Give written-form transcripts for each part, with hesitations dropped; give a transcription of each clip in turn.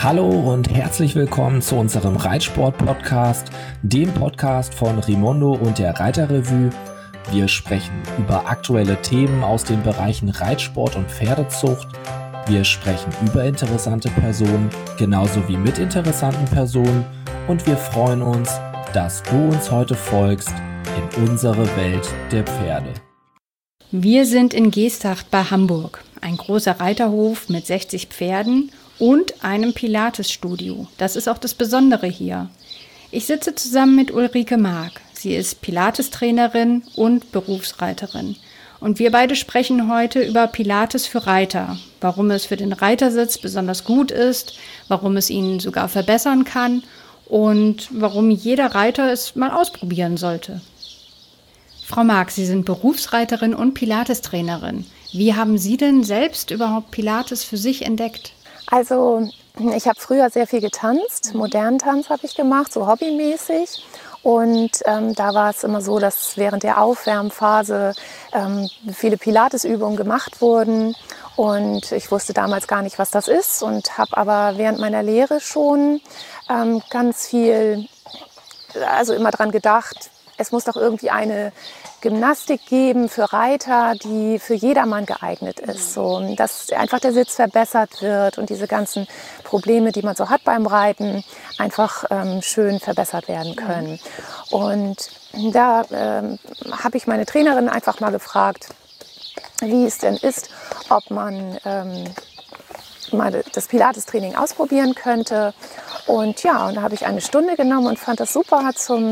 Hallo und herzlich willkommen zu unserem Reitsport-Podcast, dem Podcast von Rimondo und der Reiterrevue. Wir sprechen über aktuelle Themen aus den Bereichen Reitsport und Pferdezucht. Wir sprechen über interessante Personen, genauso wie mit interessanten Personen. Und wir freuen uns, dass du uns heute folgst in unsere Welt der Pferde. Wir sind in Geesthacht bei Hamburg, ein großer Reiterhof mit 60 Pferden und einem Pilates-Studio. Das ist auch das Besondere hier. Ich sitze zusammen mit Ulrike Mark. Sie ist Pilates-Trainerin und Berufsreiterin. Und wir beide sprechen heute über Pilates für Reiter. Warum es für den Reitersitz besonders gut ist, warum es ihn sogar verbessern kann und warum jeder Reiter es mal ausprobieren sollte. Frau Mark, Sie sind Berufsreiterin und Pilates-Trainerin. Wie haben Sie denn selbst überhaupt Pilates für sich entdeckt? Also ich habe früher sehr viel getanzt, modernen Tanz habe ich gemacht, so hobbymäßig. Und da war es immer so, dass während der Aufwärmphase viele Pilatesübungen gemacht wurden. Und ich wusste damals gar nicht, was das ist und habe aber während meiner Lehre schon ganz viel, also immer dran gedacht, es muss doch irgendwie eine Gymnastik geben für Reiter, die für jedermann geeignet ist. So, dass einfach der Sitz verbessert wird und diese ganzen Probleme, die man so hat beim Reiten, einfach schön verbessert werden können. Und da habe ich meine Trainerin einfach mal gefragt, wie es denn ist, ob man mal das Pilates-Training ausprobieren könnte. Und ja, und da habe ich eine Stunde genommen und fand das super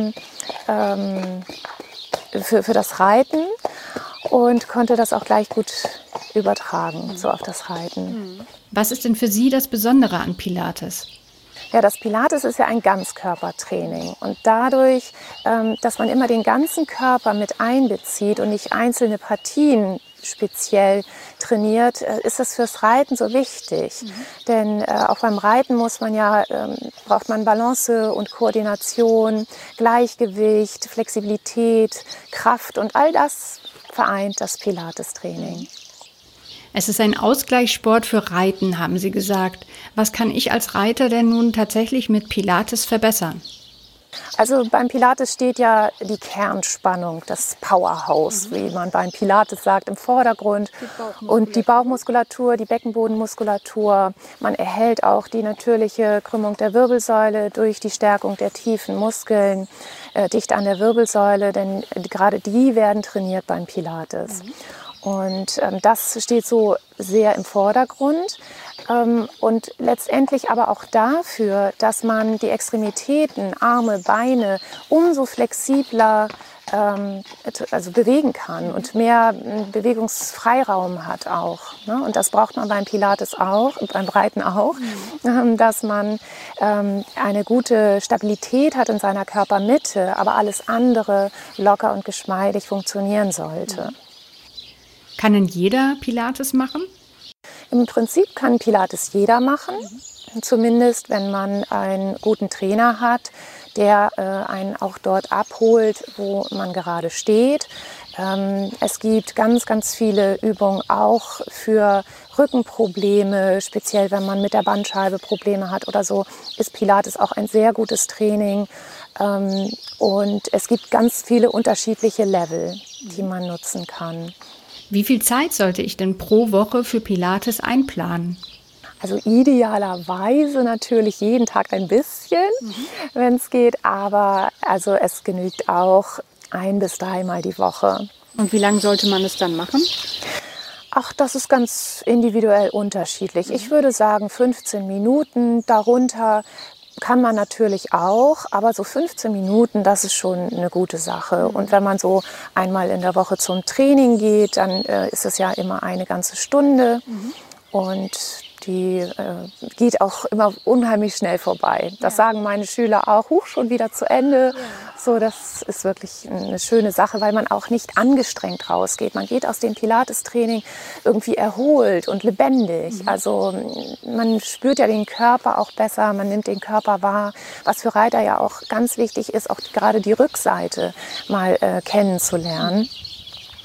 für das Reiten und konnte das auch gleich gut übertragen, so auf das Reiten. Was ist denn für Sie das Besondere an Pilates? Ja, das Pilates ist ja ein Ganzkörpertraining und dadurch, dass man immer den ganzen Körper mit einbezieht und nicht einzelne Partien speziell trainiert, ist das fürs Reiten so wichtig. Denn auch beim Reiten braucht man Balance und Koordination, Gleichgewicht, Flexibilität, Kraft und all das vereint das Pilates-Training. Es ist ein Ausgleichssport für Reiten, haben Sie gesagt. Was kann ich als Reiter denn nun tatsächlich mit Pilates verbessern? Also beim Pilates steht ja die Kernspannung, das Powerhouse, wie man beim Pilates sagt, im Vordergrund. Und die Bauchmuskulatur, die Beckenbodenmuskulatur. Man erhält auch die natürliche Krümmung der Wirbelsäule durch die Stärkung der tiefen Muskeln dicht an der Wirbelsäule, denn gerade die werden trainiert beim Pilates. Und das steht so sehr im Vordergrund und letztendlich aber auch dafür, dass man die Extremitäten, Arme, Beine umso flexibler bewegen kann und mehr Bewegungsfreiraum hat auch. Ne? Und das braucht man beim Pilates auch und beim Reiten auch, dass man eine gute Stabilität hat in seiner Körpermitte, aber alles andere locker und geschmeidig funktionieren sollte. Kann denn jeder Pilates machen? Im Prinzip kann Pilates jeder machen, zumindest wenn man einen guten Trainer hat, der einen auch dort abholt, wo man gerade steht. Es gibt ganz, ganz viele Übungen auch für Rückenprobleme, speziell wenn man mit der Bandscheibe Probleme hat oder so, ist Pilates auch ein sehr gutes Training. Und es gibt ganz viele unterschiedliche Level, die man nutzen kann. Wie viel Zeit sollte ich denn pro Woche für Pilates einplanen? Also idealerweise natürlich jeden Tag ein bisschen, wenn es geht, aber also es genügt auch 1 bis 3 Mal die Woche. Und wie lange sollte man es dann machen? Ach, das ist ganz individuell unterschiedlich. Ich würde sagen 15 Minuten, darunter kann man natürlich auch, aber so 15 Minuten, das ist schon eine gute Sache. Und wenn man so einmal in der Woche zum Training geht, dann ist es ja immer eine ganze Stunde. Und die geht auch immer unheimlich schnell vorbei. Das sagen meine Schüler auch, schon wieder zu Ende. So, das ist wirklich eine schöne Sache, weil man auch nicht angestrengt rausgeht. Man geht aus dem Pilates-Training irgendwie erholt und lebendig. Also man spürt ja den Körper auch besser, man nimmt den Körper wahr, was für Reiter ja auch ganz wichtig ist, auch gerade die Rückseite mal kennenzulernen.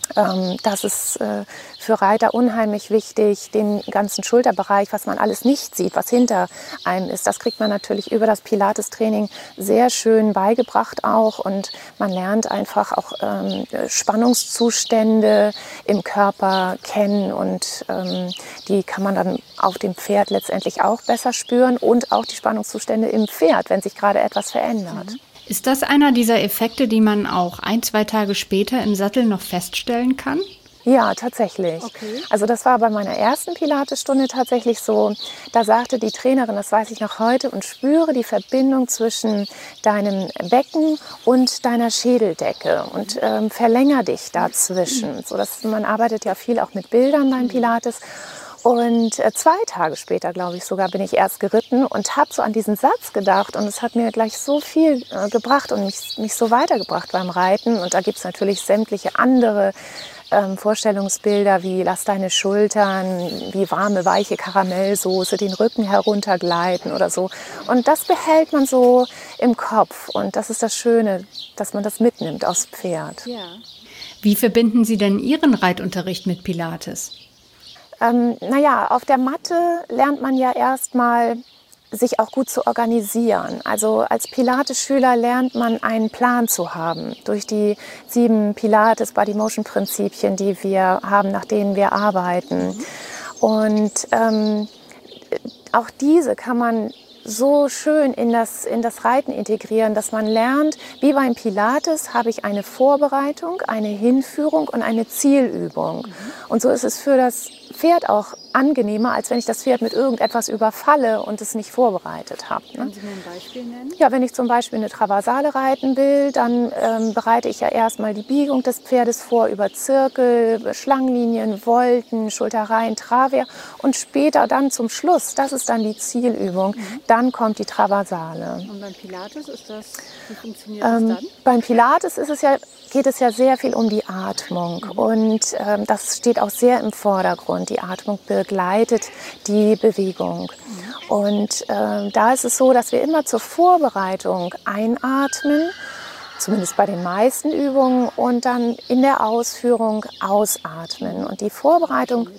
Das ist für Reiter unheimlich wichtig, den ganzen Schulterbereich, was man alles nicht sieht, was hinter einem ist. Das kriegt man natürlich über das Pilates-Training sehr schön beigebracht auch. Und man lernt einfach auch Spannungszustände im Körper kennen. Und die kann man dann auf dem Pferd letztendlich auch besser spüren. Und auch die Spannungszustände im Pferd, wenn sich gerade etwas verändert. Ist das einer dieser Effekte, die man auch 1-2 Tage später im Sattel noch feststellen kann? Ja, tatsächlich. Okay. Also das war bei meiner ersten Pilatesstunde tatsächlich so. Da sagte die Trainerin, das weiß ich noch heute, und spüre die Verbindung zwischen deinem Becken und deiner Schädeldecke und verlänger dich dazwischen. So, man arbeitet ja viel auch mit Bildern beim Pilates. Und 2 Tage später, glaube ich sogar, bin ich erst geritten und habe so an diesen Satz gedacht. Und es hat mir gleich so viel gebracht und mich so weitergebracht beim Reiten. Und da gibt es natürlich sämtliche andere Vorstellungsbilder wie lass deine Schultern wie warme, weiche Karamellsoße den Rücken heruntergleiten oder so. Und das behält man so im Kopf. Und das ist das Schöne, dass man das mitnimmt aufs Pferd. Ja. Wie verbinden Sie denn Ihren Reitunterricht mit Pilates? Auf der Matte lernt man ja erstmal, sich auch gut zu organisieren. Also als Pilates-Schüler lernt man einen Plan zu haben durch die 7 Pilates-Body-Motion-Prinzipien, die wir haben, nach denen wir arbeiten. Und auch diese kann man so schön in das Reiten integrieren, dass man lernt, wie beim Pilates habe ich eine Vorbereitung, eine Hinführung und eine Zielübung. Und so ist es für das Pferd auch angenehmer, als wenn ich das Pferd mit irgendetwas überfalle und es nicht vorbereitet habe. Können Sie mir ein Beispiel nennen? Ja, wenn ich zum Beispiel eine Traversale reiten will, dann bereite ich ja erstmal die Biegung des Pferdes vor über Zirkel, Schlangenlinien, Volten, Schulterreihen, Traver und später dann zum Schluss, das ist dann die Zielübung, dann kommt die Traversale. Und beim Pilates wie funktioniert das dann? Beim Pilates geht es ja sehr viel um die Atmung und das steht auch sehr im Vordergrund. Die Atmung begleitet die Bewegung. Und da ist es so, dass wir immer zur Vorbereitung einatmen, zumindest bei den meisten Übungen, und dann in der Ausführung ausatmen. Und die Vorbereitung,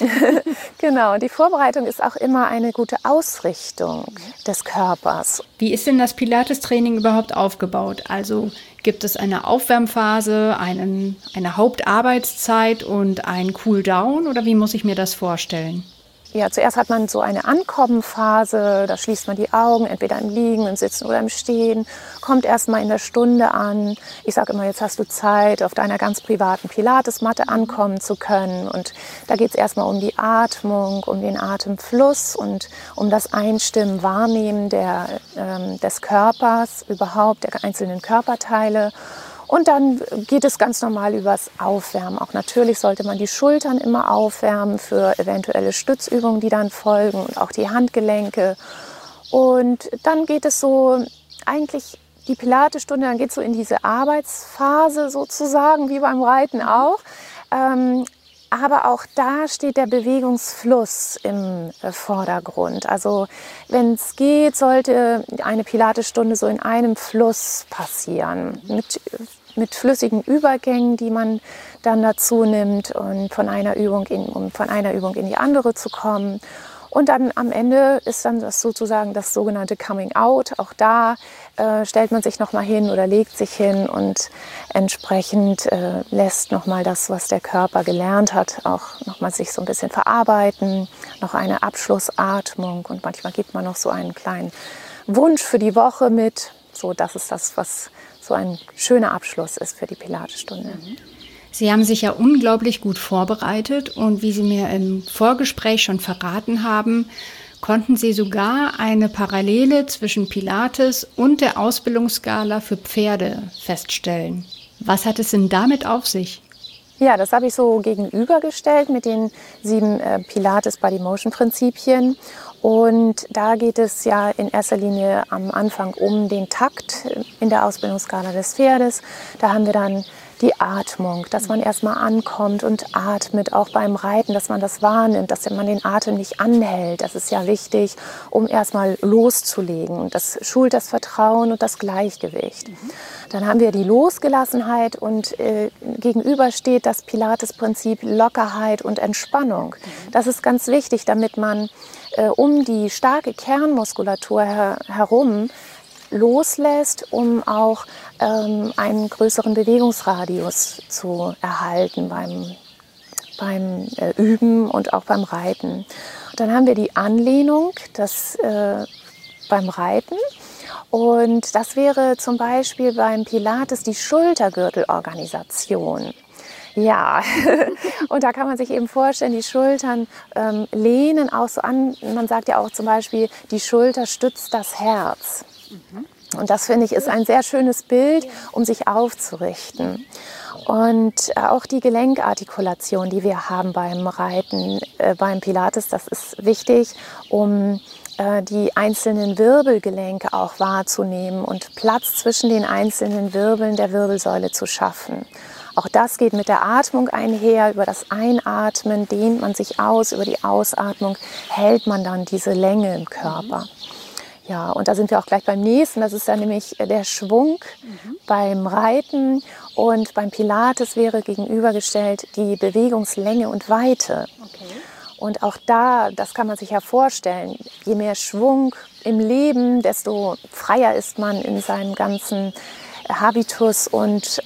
die Vorbereitung ist auch immer eine gute Ausrichtung des Körpers. Wie ist denn das Pilates-Training überhaupt aufgebaut? Also gibt es eine Aufwärmphase, eine Hauptarbeitszeit und ein Cooldown, oder wie muss ich mir das vorstellen? Ja, zuerst hat man so eine Ankommenphase, da schließt man die Augen, entweder im Liegen, im Sitzen oder im Stehen, kommt erstmal in der Stunde an. Ich sage immer, jetzt hast du Zeit, auf deiner ganz privaten Pilatesmatte ankommen zu können. Und da geht es erstmal um die Atmung, um den Atemfluss und um das Einstimmen, Wahrnehmen des Körpers, überhaupt der einzelnen Körperteile. Und dann geht es ganz normal übers Aufwärmen. Auch natürlich sollte man die Schultern immer aufwärmen für eventuelle Stützübungen, die dann folgen, und auch die Handgelenke. Und dann geht es so eigentlich die Pilatesstunde, dann geht es so in diese Arbeitsphase sozusagen, wie beim Reiten auch. Aber auch da steht der Bewegungsfluss im Vordergrund. Also wenn es geht, sollte eine Pilatesstunde so in einem Fluss passieren. Mit flüssigen Übergängen, die man dann dazu nimmt, und von einer Übung in die andere zu kommen. Und dann am Ende ist dann das sozusagen das sogenannte Coming Out. Auch da stellt man sich nochmal hin oder legt sich hin und entsprechend lässt nochmal das, was der Körper gelernt hat, auch nochmal sich so ein bisschen verarbeiten. Noch eine Abschlussatmung, und manchmal gibt man noch so einen kleinen Wunsch für die Woche mit. So, das ist das, was so ein schöner Abschluss ist für die Pilatesstunde. Sie haben sich ja unglaublich gut vorbereitet, und wie Sie mir im Vorgespräch schon verraten haben, konnten Sie sogar eine Parallele zwischen Pilates und der Ausbildungsskala für Pferde feststellen. Was hat es denn damit auf sich? Ja, das habe ich so gegenübergestellt mit den 7 Pilates-Body-Motion-Prinzipien. Und da geht es ja in erster Linie am Anfang um den Takt in der Ausbildungsskala des Pferdes. Da haben wir dann die Atmung, dass man erstmal ankommt und atmet, auch beim Reiten, dass man das wahrnimmt, dass man den Atem nicht anhält. Das ist ja wichtig, um erstmal loszulegen. Das schult das Vertrauen und das Gleichgewicht. Dann haben wir die Losgelassenheit und gegenüber steht das Pilates-Prinzip Lockerheit und Entspannung. Das ist ganz wichtig, damit man um die starke Kernmuskulatur herum loslässt, um auch einen größeren Bewegungsradius zu erhalten beim Üben und auch beim Reiten. Und dann haben wir die Anlehnung beim Reiten. Und das wäre zum Beispiel beim Pilates die Schultergürtelorganisation. Ja, und da kann man sich eben vorstellen, die Schultern lehnen auch so an. Man sagt ja auch zum Beispiel, die Schulter stützt das Herz. Und das, finde ich, ist ein sehr schönes Bild, um sich aufzurichten. Und auch die Gelenkartikulation, die wir haben beim Reiten, beim Pilates, das ist wichtig, um die einzelnen Wirbelgelenke auch wahrzunehmen und Platz zwischen den einzelnen Wirbeln der Wirbelsäule zu schaffen. Auch das geht mit der Atmung einher. Über das Einatmen dehnt man sich aus, über die Ausatmung hält man dann diese Länge im Körper. Ja, und da sind wir auch gleich beim nächsten. Das ist dann nämlich der Schwung beim Reiten. Und beim Pilates wäre gegenübergestellt die Bewegungslänge und Weite. Okay. Und auch da, das kann man sich ja vorstellen, je mehr Schwung im Leben, desto freier ist man in seinem ganzen Habitus und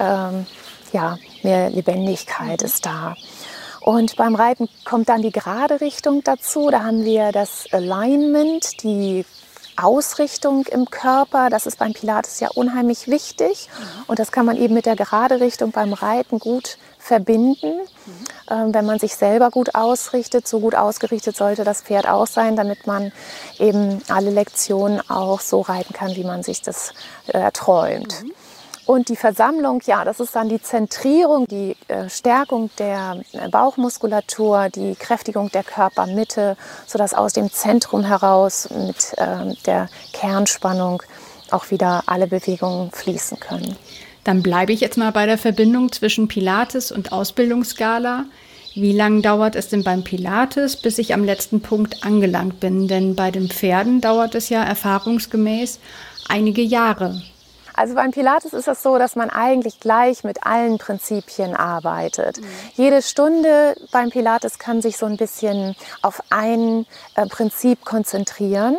mehr Lebendigkeit ist da. Und beim Reiten kommt dann die gerade Richtung dazu. Da haben wir das Alignment, die Ausrichtung im Körper. Das ist beim Pilates ja unheimlich wichtig. Und das kann man eben mit der gerade Richtung beim Reiten gut verbinden. Wenn man sich selber gut ausrichtet, so gut ausgerichtet sollte das Pferd auch sein, damit man eben alle Lektionen auch so reiten kann, wie man sich das erträumt. Und die Versammlung, ja, das ist dann die Zentrierung, die Stärkung der Bauchmuskulatur, die Kräftigung der Körpermitte, sodass aus dem Zentrum heraus mit der Kernspannung auch wieder alle Bewegungen fließen können. Dann bleibe ich jetzt mal bei der Verbindung zwischen Pilates und Ausbildungsskala. Wie lange dauert es denn beim Pilates, bis ich am letzten Punkt angelangt bin? Denn bei den Pferden dauert es ja erfahrungsgemäß einige Jahre. Also beim Pilates ist es so, dass man eigentlich gleich mit allen Prinzipien arbeitet. Jede Stunde beim Pilates kann sich so ein bisschen auf ein Prinzip konzentrieren.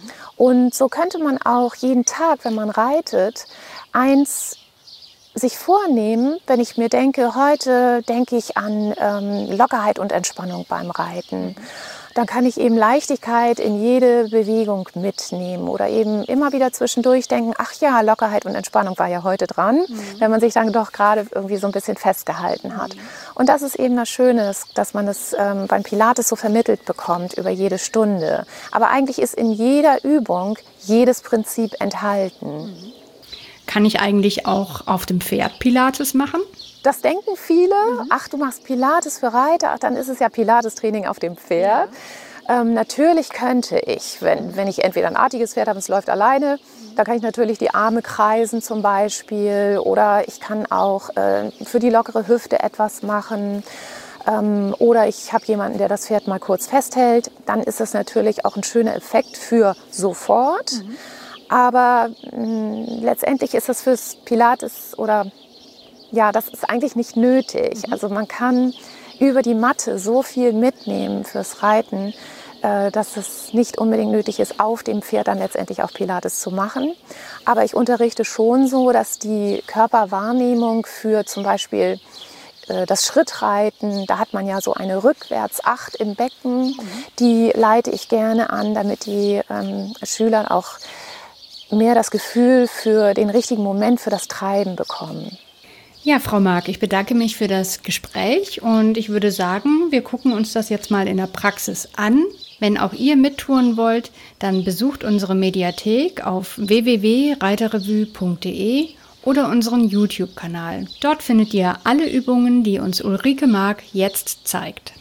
Und so könnte man auch jeden Tag, wenn man reitet, eins sich vornehmen, wenn ich mir denke, heute denke ich an Lockerheit und Entspannung beim Reiten. Dann kann ich eben Leichtigkeit in jede Bewegung mitnehmen oder eben immer wieder zwischendurch denken, ach ja, Lockerheit und Entspannung war ja heute dran, wenn man sich dann doch gerade irgendwie so ein bisschen festgehalten hat. Und das ist eben das Schöne, dass man das beim Pilates so vermittelt bekommt über jede Stunde. Aber eigentlich ist in jeder Übung jedes Prinzip enthalten. Kann ich eigentlich auch auf dem Pferd Pilates machen? Das denken viele. Ach, du machst Pilates für Reiter, ach, dann ist es ja Pilates-Training auf dem Pferd. Ja. Natürlich könnte ich, wenn ich entweder ein artiges Pferd habe, es läuft alleine, da kann ich natürlich die Arme kreisen zum Beispiel. Oder ich kann auch für die lockere Hüfte etwas machen. Oder ich habe jemanden, der das Pferd mal kurz festhält. Dann ist das natürlich auch ein schöner Effekt für sofort. Aber letztendlich ist das fürs Pilates oder ja, das ist eigentlich nicht nötig. Also man kann über die Matte so viel mitnehmen fürs Reiten, dass es nicht unbedingt nötig ist, auf dem Pferd dann letztendlich auch Pilates zu machen. Aber ich unterrichte schon so, dass die Körperwahrnehmung für zum Beispiel das Schrittreiten, da hat man ja so eine Rückwärtsacht im Becken, die leite ich gerne an, damit die Schüler auch mehr das Gefühl für den richtigen Moment für das Treiben bekommen. Ja, Frau Mark, ich bedanke mich für das Gespräch und ich würde sagen, wir gucken uns das jetzt mal in der Praxis an. Wenn auch ihr mittouren wollt, dann besucht unsere Mediathek auf www.reiterrevue.de oder unseren YouTube-Kanal. Dort findet ihr alle Übungen, die uns Ulrike Mark jetzt zeigt.